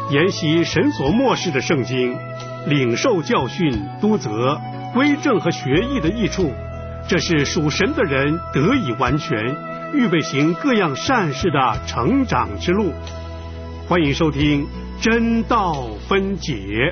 研习神所默示的圣经，领受教训、督责、归正和学义的益处，这是属神的人得以完全，预备行各样善事的成长之路。欢迎收听真道分解。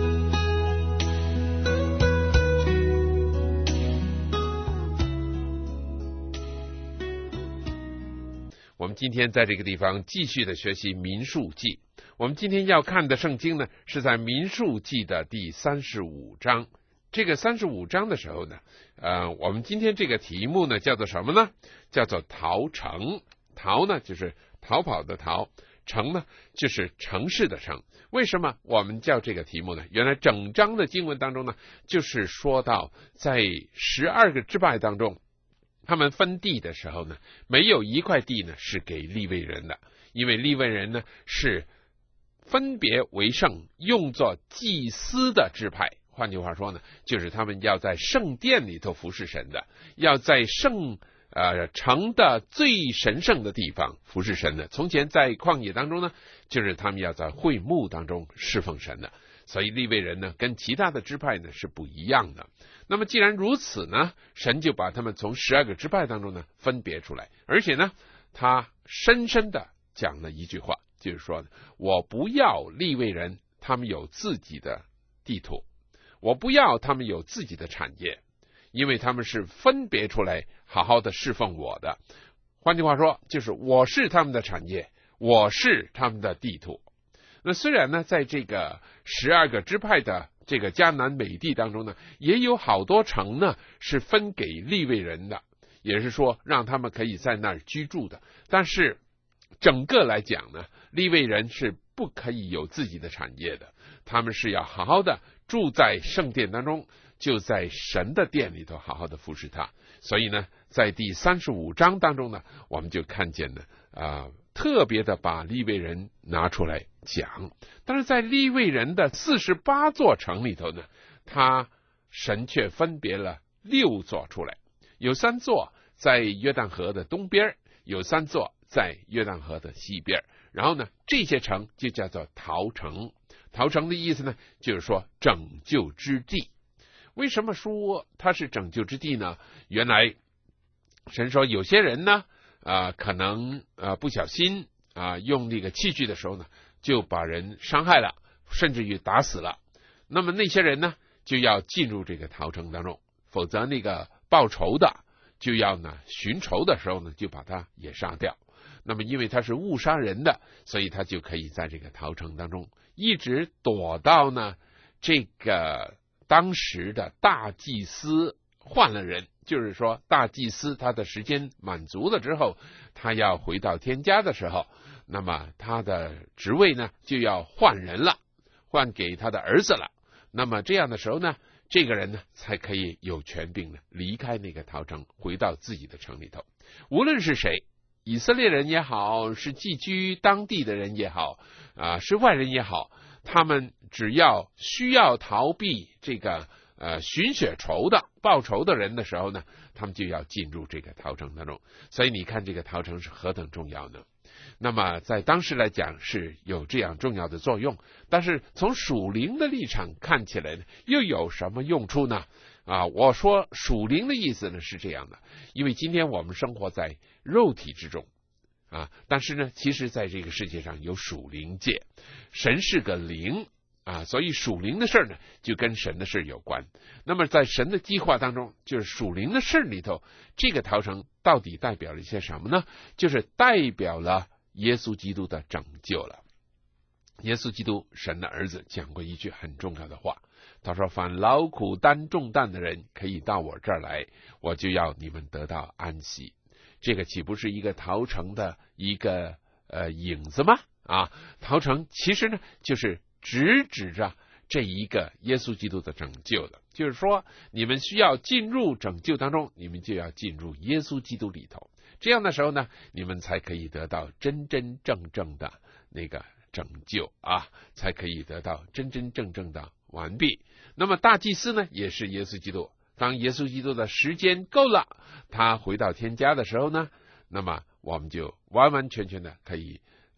我们今天在这个地方继续的学习民数记。我们今天要看的圣经呢，是在民数记的第35章。这个35章的时候呢，我们今天这个题目呢叫做什么呢？叫做逃城。逃呢就是逃跑的逃，城呢就是城市的城。为什么我们叫这个题目呢？原来整章的经文当中呢，就是说到在12个支派当中，他们分地的时候呢，没有一块地呢是给利未人的，因为利未人呢是分别为圣，用作祭司的支派。换句话说呢，就是他们要在圣殿里头服侍神的，要在城的最神圣的地方服侍神的。从前在旷野当中呢，就是他们要在会幕当中侍奉神的。所以利未人呢跟其他的支派呢是不一样的。那么既然如此呢，神就把他们从12个支派当中呢分别出来，而且呢他深深的讲了一句话，就是说我不要利未人他们有自己的地土，我不要他们有自己的产业，因为他们是分别出来好好的侍奉我的。换句话说，就是我是他们的产业，我是他们的地土。那虽然呢在这个12个支派的这个迦南美地当中呢，也有好多城呢是分给利未人的，也是说让他们可以在那儿居住的，但是整个来讲呢，利未人是不可以有自己的产业的，他们是要好好的住在圣殿当中，就在神的殿里头好好的服侍他。所以呢在第35章当中呢，我们就看见呢特别的把利未人拿出来讲。但是在利未人的48座城里头呢，神却分别了6座出来，有3座在约旦河的东边，有3座在约旦河的西边。然后呢这些城就叫做逃城。逃城的意思呢，就是说拯救之地。为什么说它是拯救之地呢？原来神说有些人呢可能不小心用那个器具的时候呢，就把人伤害了，甚至于打死了。那么那些人呢就要进入这个逃城当中，否则那个报仇的就要呢寻仇的时候呢就把他也杀掉。那么因为他是误杀人的，所以他就可以在这个逃城当中一直躲到呢这个当时的大祭司换了人，就是说大祭司他的时间满足了之后，他要回到天家的时候，那么他的职位呢就要换人了，换给他的儿子了。那么这样的时候呢，这个人呢才可以有权柄呢离开那个逃城，回到自己的城里头。无论是谁，以色列人也好，是寄居当地的人也好是外人也好，他们只要需要逃避这个寻血仇的报仇的人的时候呢，他们就要进入这个逃城当中。所以你看这个逃城是何等重要呢？那么在当时来讲是有这样重要的作用，但是从属灵的立场看起来呢，又有什么用处呢？我说属灵的意思呢是这样的，因为今天我们生活在肉体之中但是呢其实在这个世界上有属灵界，神是个灵所以属灵的事呢就跟神的事有关。那么在神的计划当中，就是属灵的事里头，这个逃城到底代表了一些什么呢？就是代表了耶稣基督的拯救了。耶稣基督神的儿子讲过一句很重要的话，他说凡劳苦担重担的人可以到我这儿来，我就要你们得到安息。这个岂不是一个逃城的一个影子吗？逃城其实呢就是指着这一个耶稣基督的拯救的，就是说你们需要进入拯救当中，你们就要进入耶稣基督里头，这样的时候呢，你们才可以得到真真正正的那个拯救才可以得到真真正正的完毕。那么大祭司呢也是耶稣基督，当耶稣基督的时间够了，他回到天家的时候呢，那么我们就完完全全的可以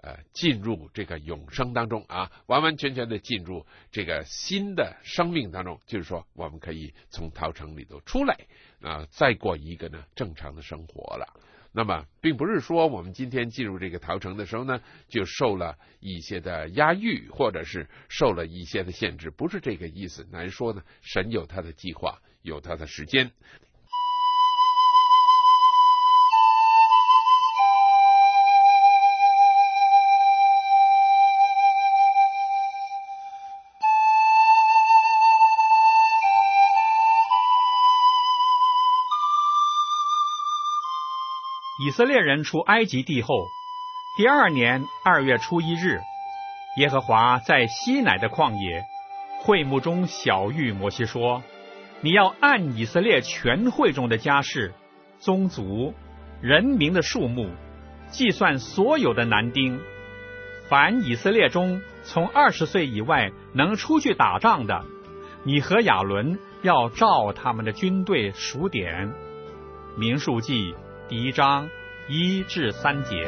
进入这个永生当中啊，完完全全的进入这个新的生命当中，就是说我们可以从逃城里头出来啊，再过一个呢正常的生活了。那么并不是说我们今天进入这个逃城的时候呢，就受了一些的压抑，或者是受了一些的限制，不是这个意思。乃是说呢，神有他的计划，有他的时间。 以色列人出埃及地后，第2年2月初1日，耶和华在西乃的旷野会幕中晓谕摩西说：你要按以色列全会中的家室、宗族、人民的数目，计算所有的男丁，凡以色列中从20岁以外能出去打仗的，你和亚伦要照他们的军队数点。民数记第1章1至3节。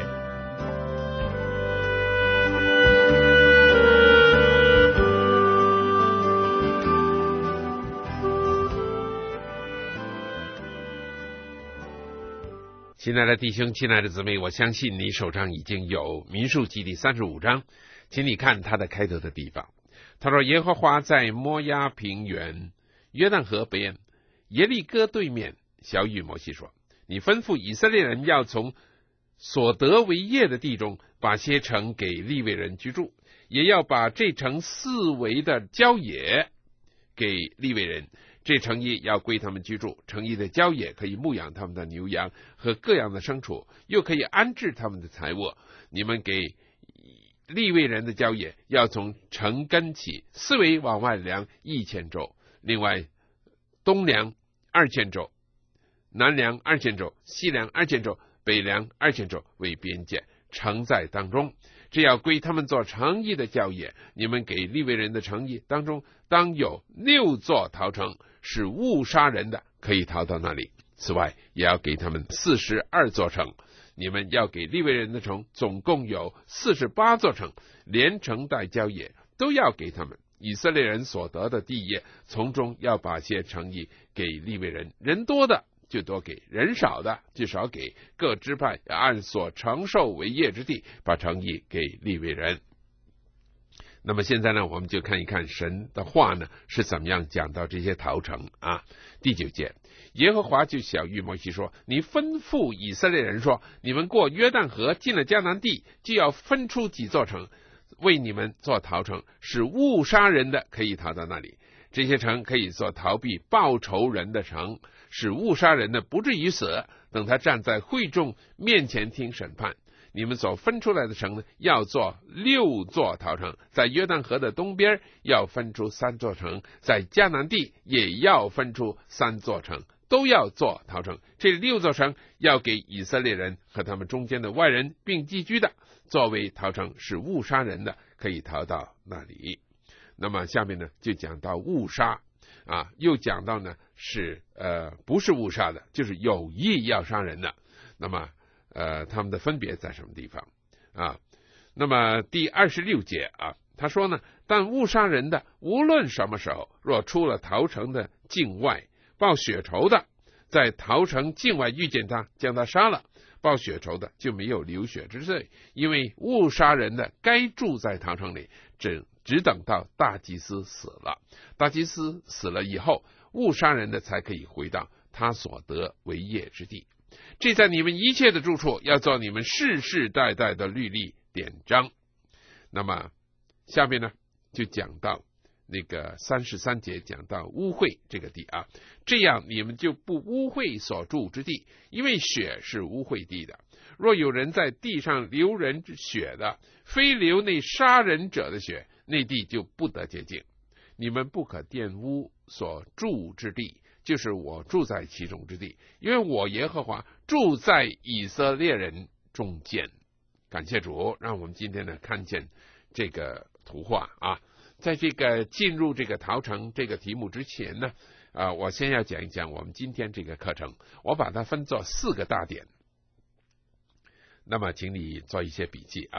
亲爱的弟兄，亲爱的姊妹，我相信你手上已经有民数记第35章，请你看他的开头的地方。他说：耶和华在摩押平原约旦河北岸耶利哥对面晓谕摩西说：你吩咐以色列人要从所得为业的地中把些城给利未人居住，也要把这城四围的郊野给利未人，这城邑要归他们居住。城邑的郊野可以牧养他们的牛羊和各样的牲畜，又可以安置他们的财物。你们给利未人的郊野要从城根起，四围往外量1000肘，另外东量2000肘，南量2000肘，西量2000肘，北量2000肘为边界，城在当中。这要归他们做城邑的郊野。你们给利未人的城邑当中，当有6座逃城，使误杀人的可以逃到那里。此外，也要给他们42座城。你们要给利未人的城总共有48座城，连城带郊野都要给他们。以色列人所得的地业，从中要把些城邑给利未人，人多的就多给，人少的就少给。各支派按所承受为业之地，把城邑给利未人。那么现在呢，我们就看一看神的话呢是怎么样讲到这些逃城啊。第9节，耶和华就晓谕摩西说：你吩咐以色列人说，你们过约旦河进了迦南地，就要分出几座城为你们做逃城，使误杀人的可以逃到那里。这些城可以做逃避报仇人的城，使误杀人的不至于死，等他站在会众面前听审判。你们所分出来的城呢，要做6座逃城，在约旦河的东边要分出3座城，在迦南地也要分出3座城，都要做逃城。这6座城要给以色列人和他们中间的外人并寄居的作为逃城，使误杀人的可以逃到那里。那么下面呢就讲到误杀啊，又讲到呢是不是误杀的，就是有意要杀人的。那么他们的分别在什么地方啊？那么第26节啊，他说呢，但误杀人的无论什么时候，若出了逃城的境外，报血仇的，在逃城境外遇见他，将他杀了，报血仇的就没有流血之罪，因为误杀人的该住在逃城里，只等到大祭司死了。大祭司死了以后，误杀人的才可以回到他所得为业之地。这在你们一切的住处，要做你们世世代代的律例典章。那么下面呢就讲到那个33节，讲到污秽这个地啊，这样你们就不污秽所住之地，因为血是污秽地的。若有人在地上流人之血的，非流那杀人者的血，那地就不得洁净。你们不可玷污所住之地，就是我住在其中之地，因为我耶和华住在以色列人中间。感谢主，让我们今天呢看见这个图画啊。在这个进入这个逃城这个题目之前呢，我先要讲一讲我们今天这个课程，我把它分作4个大点。那么请你做一些笔记啊。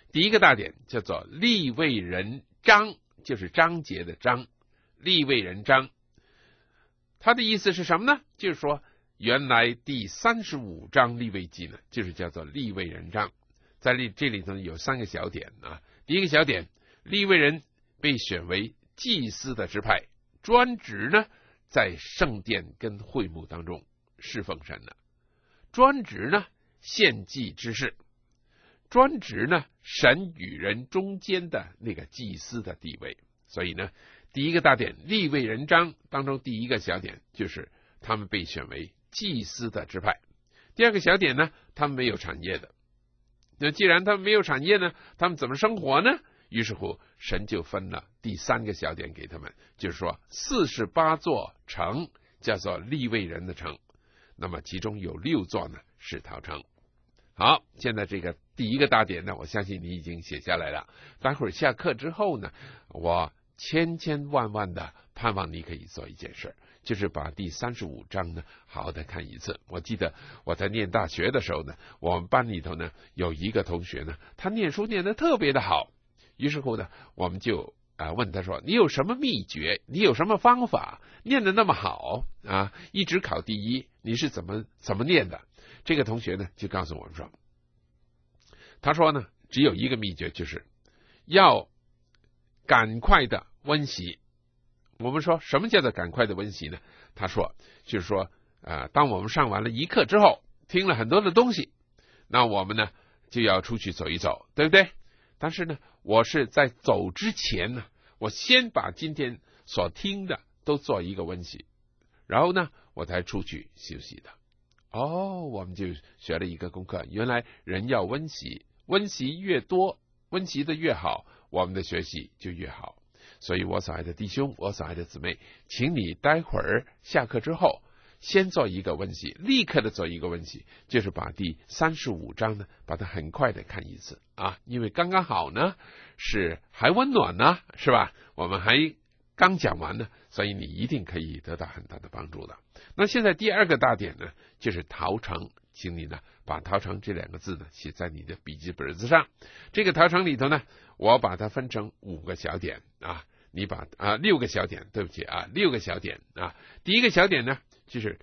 第一个大点叫做利未人章，就是章节的章，利未人章。它的意思是什么呢？就是说原来第35章利未记呢，就是叫做利未人章。在这里头有3个小点啊。第一个小点，利未人被选为祭司的支派，专职呢在圣殿跟会幕当中侍奉神的，专职呢献祭之事，专职呢神与人中间的那个祭司的地位。所以呢，第一个大点利未人章当中第一个小点就是他们被选为祭司的支派。第二个小点呢，他们没有产业的。那既然他们没有产业呢，他们怎么生活呢？于是乎神就分了第3个小点给他们，就是说48座城叫做利未人的城，那么其中有6座呢是逃城。好，现在这个第一个大点呢，我相信你已经写下来了。待会儿下课之后呢，我千万的盼望你可以做一件事，就是把第35章呢好好的看一次。我记得我在念大学的时候呢，我们班里头呢有一个同学呢，他念书念得特别的好，于是乎呢我们就问他说，你有什么秘诀，你有什么方法念得那么好啊，一直考第一，你是怎么念的？这个同学呢就告诉我们说，他说呢只有一个秘诀，就是要赶快的温习。我们说什么叫做赶快的温习呢？他说就是说当我们上完了一课之后，听了很多的东西，那我们呢就要出去走一走，对不对？但是呢我是在走之前呢，我先把今天所听的都做一个温习，然后呢我才出去休息的。我们就学了一个功课，原来人要温习，温习越多，温习的越好，我们的学习就越好。所以我所爱的弟兄，我所爱的姊妹，请你待会儿下课之后先做一个温习，立刻的做一个温习，就是把第35章呢把它很快的看一次啊，因为刚刚好呢是还温暖呢，是吧？我们还刚讲完呢，所以你一定可以得到很大的帮助的。那现在第2个大点呢，就是逃城，请你呢把逃城这2个字呢写在你的笔记本子上。这个逃城里头呢，我把它分成5个小点啊，你把6个小点，对不起啊，6个小点啊。第一个小点呢，就是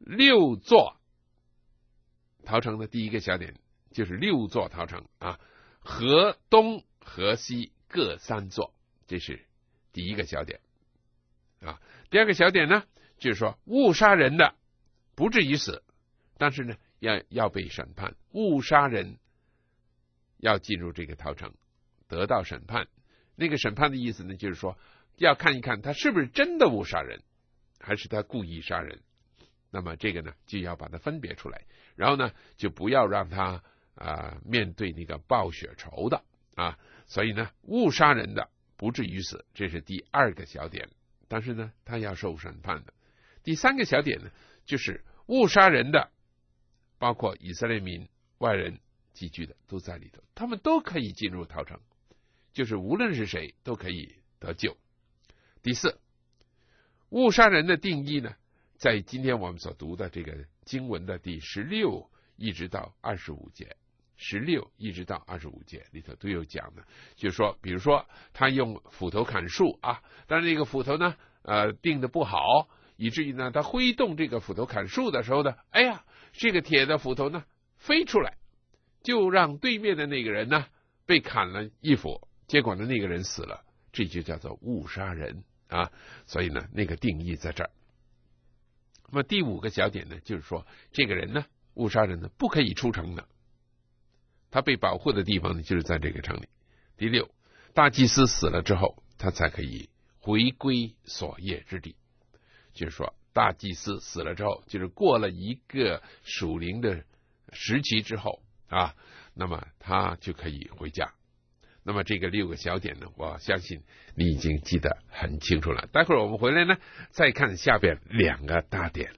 6座逃城的第一个小点就是6座逃城啊，河东河西各3座，这是第一个小点啊。第2个小点呢，就是说误杀人的不至于死，但是呢要被审判，误杀人要进入这个逃城得到审判。那个审判的意思呢，就是说要看一看他是不是真的误杀人，还是他故意杀人。那么这个呢就要把它分别出来，然后呢就不要让他面对那个报血仇的啊。所以呢误杀人的不至于死，这是第2个小点，但是呢他要受审判的。第3个小点呢，就是误杀人的包括以色列民、外人寄居的都在里头，他们都可以进入逃城，就是无论是谁都可以得救。第4，误杀人的定义呢，在今天我们所读的这个经文的第16一直到25节，16一直到25节里头都有讲的，就是说比如说他用斧头砍树啊，但是这个斧头呢定的不好，以至于呢他挥动这个斧头砍树的时候呢，哎呀，这个铁的斧头呢飞出来，就让对面的那个人呢被砍了一斧，结果呢那个人死了，这就叫做误杀人啊。所以呢那个定义在这儿。那么第5个小点呢，就是说这个人呢误杀人呢不可以出城的，他被保护的地方呢就是在这个城里。第6，大祭司死了之后他才可以回归所业之地，就是说大祭司死了之后，就是过了一个属灵的时期之后啊，那么他就可以回家。那么这个6个小点呢，我相信你已经记得很清楚了。待会儿我们回来呢再看下边2个大点。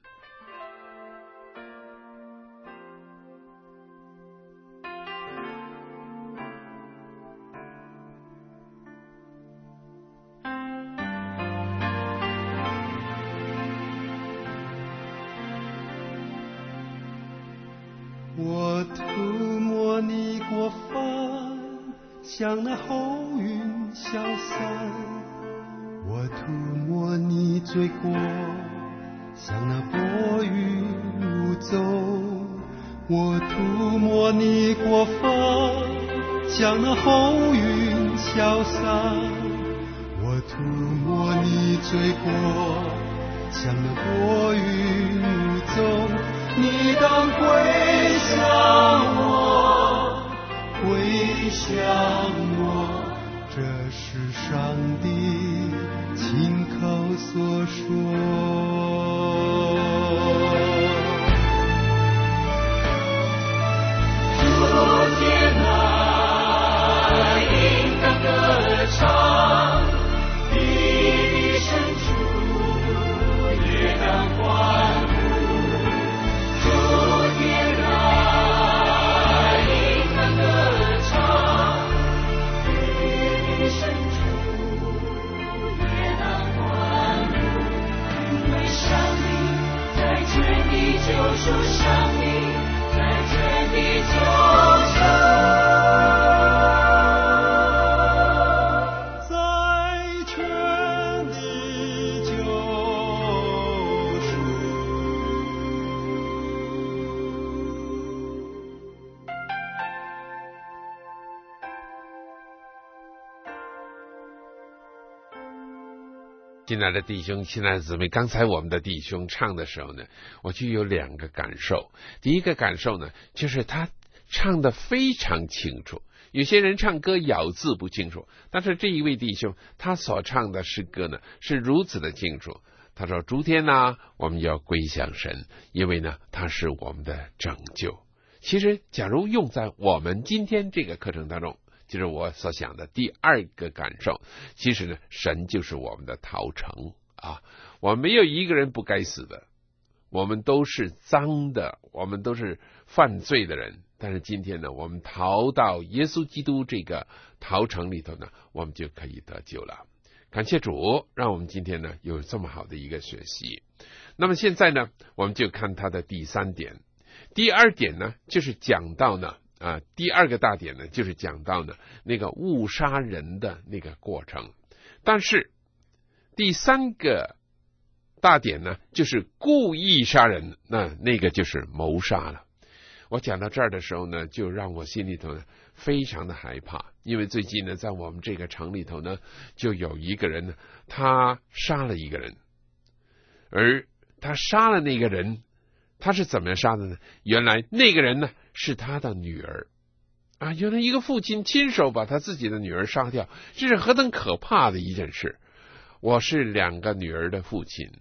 我涂抹你过犯， 像那后云消散，我涂抹你罪过，像那薄云无踪，我涂抹你过犯，像那后云消散，我涂抹你罪过，像那薄云无踪，你当归向我，归向我，这是上帝亲口所说。 主天啊，应当歌唱，地的深处也当欢呼。主天啊，应当歌唱，地的深处也当欢呼。因为上帝在全地救赎，上帝在全地救赎。 亲爱的弟兄，亲爱的姊妹，刚才我们的弟兄唱的时候呢，我就有两个感受。第一个感受呢，就是他唱得非常清楚。有些人唱歌咬字不清楚，但是这一位弟兄他所唱的诗歌呢是如此的清楚。他说：诸天啊，我们要归向神，因为呢他是我们的拯救。其实假如用在我们今天这个课程当中，就是我所想的第二个感受。其实呢，神就是我们的逃城啊！我们没有一个人不该死的，我们都是脏的，我们都是犯罪的人。但是今天呢，我们逃到耶稣基督这个逃城里头呢，我们就可以得救了。感谢主，让我们今天呢有这么好的一个学习。那么现在呢，我们就看他的第三点。第二点呢，就是讲到呢。第二个大点呢，就是讲到呢那个误杀人的那个过程。但是第三个大点呢，就是故意杀人，那个就是谋杀了。我讲到这儿的时候呢，就让我心里头呢非常的害怕，因为最近呢，在我们这个城里头呢，就有一个人呢，他杀了一个人，而他杀了那个人，他是怎么杀的呢？原来那个人呢是他的女儿啊！原来一个父亲亲手把他自己的女儿杀掉，这是何等可怕的一件事！我是两个女儿的父亲，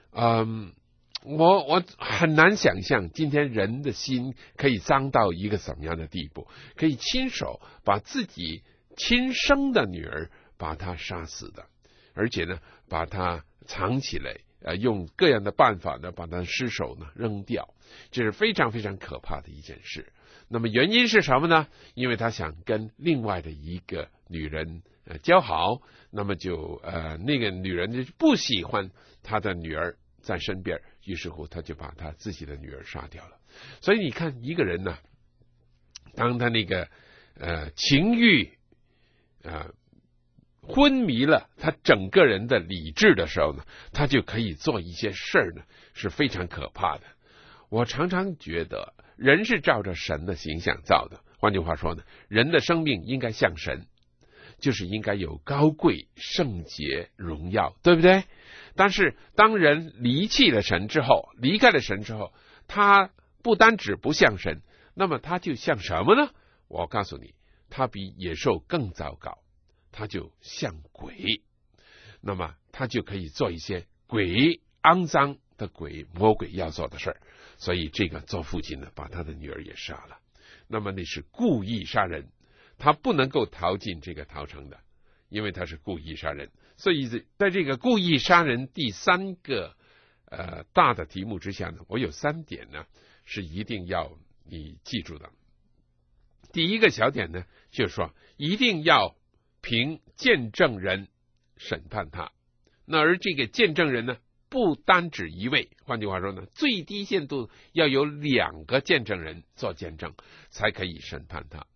我很难想象今天人的心可以脏到一个怎么样的地步，可以亲手把自己亲生的女儿把她杀死的，而且呢把她藏起来，用各样的办法呢把她尸首呢扔掉，这是非常非常可怕的一件事。那么原因是什么呢？因为他想跟另外的一个女人交好，那么就那个女人就不喜欢他的女儿在身边，于是乎他就把他自己的女儿杀掉了。所以你看一个人呢，当他那个情欲昏迷了他整个人的理智的时候呢，他就可以做一些事儿呢，是非常可怕的。我常常觉得人是照着神的形象造的，换句话说呢，人的生命应该像神，就是应该有高贵、圣洁、荣耀，对不对？但是当人离弃了神之后，离开了神之后，他不单只不像神，那么他就像什么呢？我告诉你，他比野兽更糟糕，他就像鬼。那么他就可以做一些鬼肮脏的鬼魔鬼要做的事儿。所以这个做父亲的把他的女儿也杀了，那么那是故意杀人，他不能够逃进这个逃城的，因为他是故意杀人。所以在这个故意杀人第三个大的题目之下呢，我有3点呢是一定要你记住的。第一个小点呢，就是说一定要凭见证人审判他。那而这个见证人呢，不单指一位，换句话说呢，最低限度要有2个见证人做见证，才可以审判他。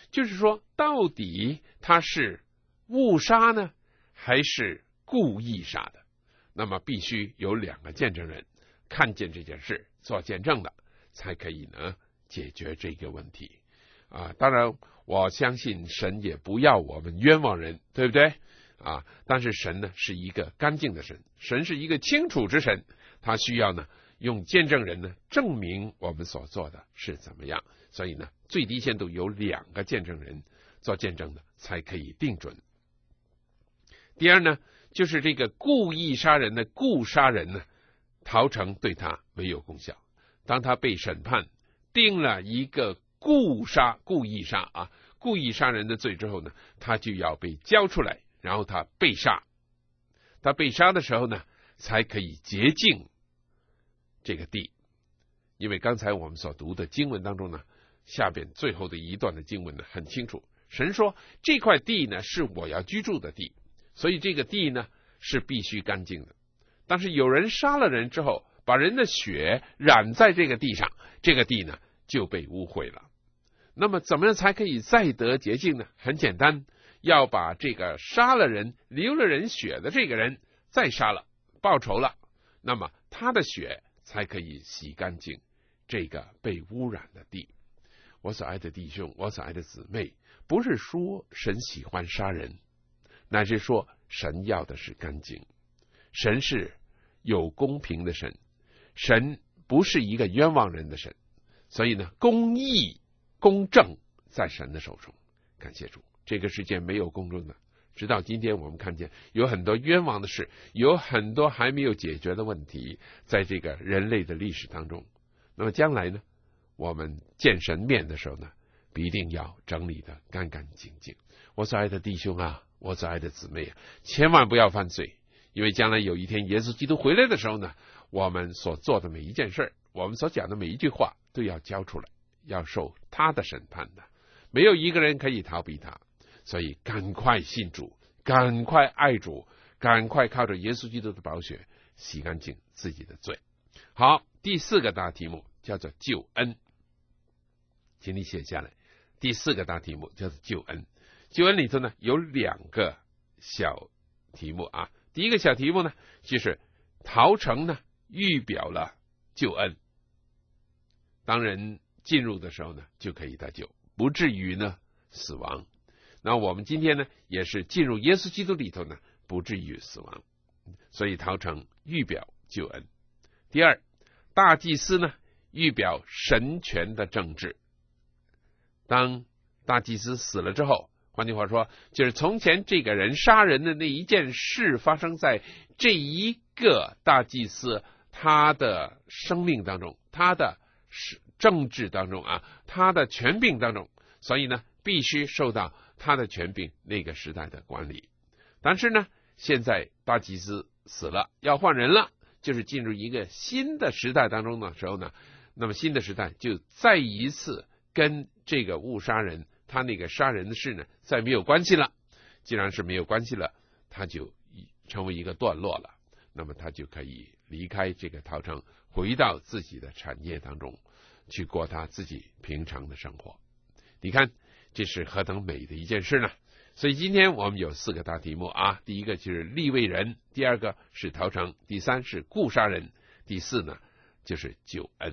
就是说，到底他是误杀呢，还是故意杀的？那么必须有2个见证人看见这件事，做见证的，才可以呢解决这个问题啊。当然，我相信神也不要我们冤枉人，对不对啊？但是神呢是一个干净的神，神是一个清楚之神，他需要呢用见证人呢证明我们所做的是怎么样。所以呢，最低限度有2个见证人做见证的，才可以定准。第二呢，就是这个故意杀人的故杀人呢，陶成对他没有功效。当他被审判，定了一个故意杀人的罪之后呢，他就要被交出来，然后他被杀。他被杀的时候呢，才可以洁净这个地。因为刚才我们所读的经文当中呢，下边最后的一段的经文呢很清楚，神说这块地呢是我要居住的地，所以这个地呢是必须干净的。但是有人杀了人之后，把人的血染在这个地上，这个地呢就被污秽了。那么怎么样才可以再得洁净呢？很简单，要把这个杀了人流了人血的这个人再杀了，报仇了，那么他的血才可以洗干净这个被污染的地。我所爱的弟兄，我所爱的姊妹，不是说神喜欢杀人，乃是说神要的是干净。神是有公平的神，神不是一个冤枉人的神，所以呢，公义公正在神的手中。感谢主，这个世界没有公正的。直到今天我们看见有很多冤枉的事，有很多还没有解决的问题，在这个人类的历史当中。那么将来呢，我们见神面的时候呢，必定要整理的干干净净。我所爱的弟兄啊，我所爱的姊妹啊，千万不要犯罪，因为将来有一天耶稣基督回来的时候呢，我们所做的每一件事，我们所讲的每一句话都要交出来，要受他的审判的，没有一个人可以逃避他。所以赶快信主，赶快爱主，赶快靠着耶稣基督的宝血洗干净自己的罪。好，第4个大题目叫做救恩，请你写下来。第4个大题目叫做救恩。救恩里头呢有2个小题目啊。第一个小题目呢，就是陶成呢预表了救恩，当人进入的时候呢，就可以得救，不至于呢死亡。那我们今天呢，也是进入耶稣基督里头呢，不至于死亡，所以陶成预表救恩。第二，大祭司呢预表神权的政治。当大祭司死了之后，换句话说，就是从前这个人杀人的那一件事发生在这一个大祭司他的生命当中，他的政治当中啊，他的权柄当中，所以呢必须受到他的权柄那个时代的管理。但是呢，现在大祭司死了，要换人了，就是进入一个新的时代当中的时候呢，那么新的时代就再一次跟这个误杀人他那个杀人的事呢再没有关系了。既然是没有关系了，他就成为一个段落了，那么他就可以离开这个陶城，回到自己的产业当中去过他自己平常的生活。你看这是何等美的一件事呢？所以今天我们有4个大题目啊。第一个就是利未人，第2个是陶城，第3是故杀人，第4呢就是救恩。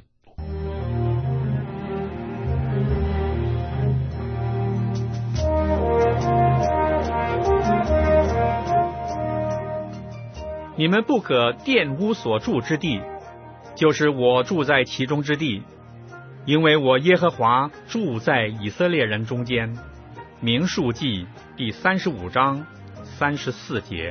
你们不可玷污所住之地，就是我住在其中之地，因为我耶和华住在以色列人中间。民数记第35章34节。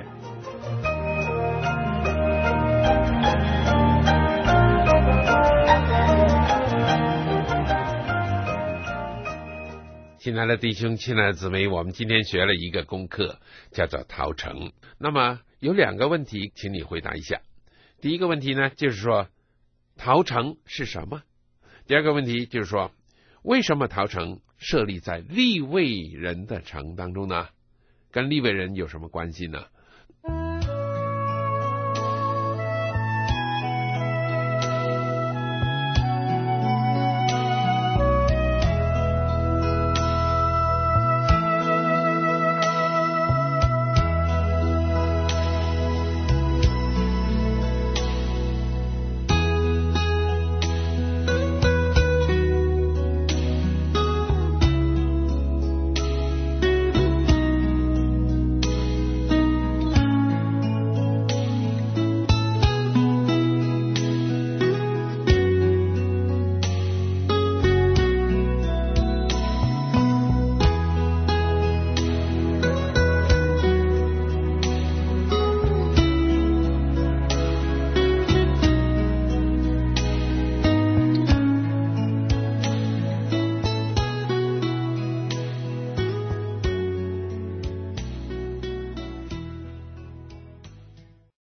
亲爱的弟兄，亲爱的姊妹，我们今天学了一个功课，叫做陶城。那么有2个问题，请你回答一下。第一个问题呢，就是说陶城是什么？第2个问题就是说，为什么陶城设立在利未人的城当中呢？跟利未人有什么关系呢？